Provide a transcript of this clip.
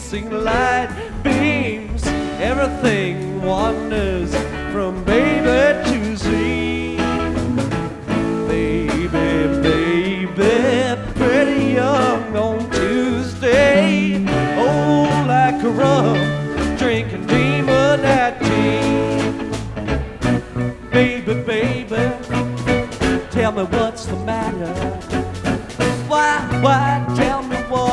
chasing light beams. Everything wanders from baby to sea. Baby, baby, pretty young on Tuesday. Oh, like a rum, drinking demon tea. Baby, baby, tell me what's the matter. Why